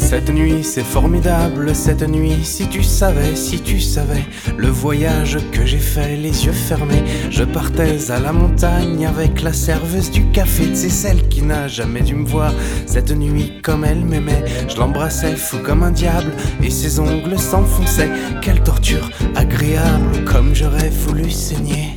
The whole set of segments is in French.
Cette nuit c'est formidable, cette nuit si tu savais, le voyage que j'ai fait les yeux fermés. Je partais à la montagne avec la serveuse du café. C'est celle qui n'a jamais dû me voir cette nuit comme elle m'aimait. Je l'embrassais fou comme un diable et ses ongles s'enfonçaient. Quelle torture agréable, comme j'aurais voulu saigner.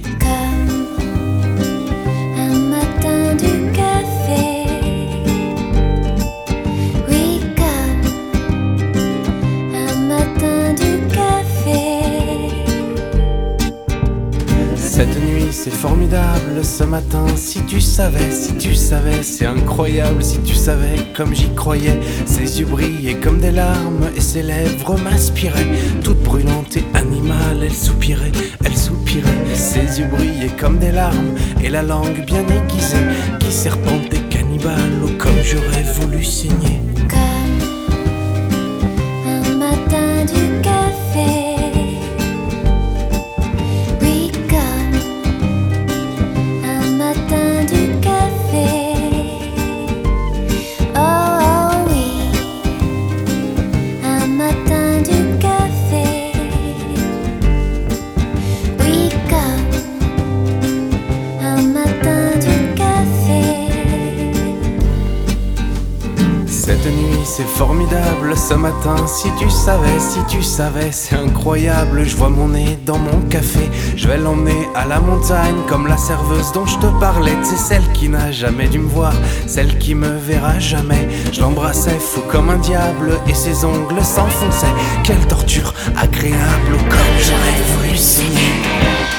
Cette nuit c'est formidable, ce matin si tu savais, c'est incroyable si tu savais comme j'y croyais. Ses yeux brillaient comme des larmes et ses lèvres m'aspiraient. Toute brûlante et animale, elle soupirait. Ses yeux brillaient comme des larmes et la langue bien aiguisée qui serpentait cannibale, oh comme j'aurais voulu saigner. Cette nuit c'est formidable, ce matin si tu savais, c'est incroyable. Je vois mon nez dans mon café, je vais l'emmener à la montagne comme la serveuse dont je te parlais. C'est celle qui n'a jamais dû me voir, celle qui me verra jamais. Je l'embrassais fou comme un diable et ses ongles s'enfonçaient. Quelle torture agréable, comme j'aurais voulu saigner.